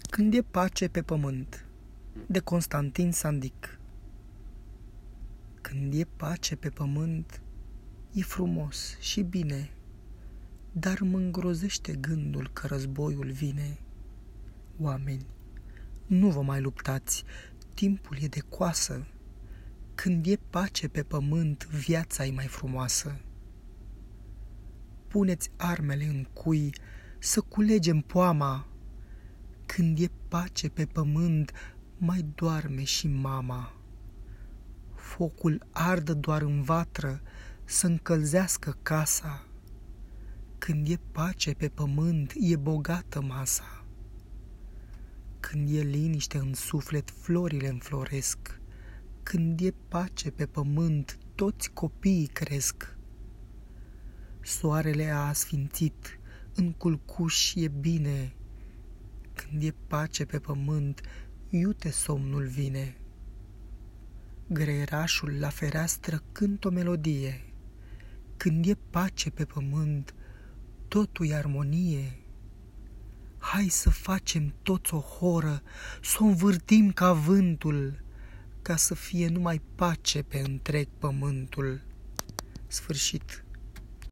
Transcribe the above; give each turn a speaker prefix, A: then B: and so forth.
A: Când e pace pe pământ, de Constantin Sandic. Când e pace pe pământ, e frumos și bine, dar mă îngrozește gândul că războiul vine. Oameni, nu vă mai luptați, timpul e de coasă. Când e pace pe pământ, viața e mai frumoasă. Puneți armele în cui, să culegem poama. Când e pace pe pământ, mai doarme și mama. Focul ardă doar în vatră, să încălzească casa. Când e pace pe pământ, e bogată masa. Când e liniște în suflet, florile înfloresc. Când e pace pe pământ, toți copiii cresc. Soarele a asfințit, în culcuș e bine. Când e pace pe pământ, iute somnul vine. Greierașul la fereastră cântă o melodie. Când e pace pe pământ, totul e armonie. Hai să facem toți o horă, să o învârtim ca vântul, ca să fie numai pace pe întreg pământul. Sfârșit.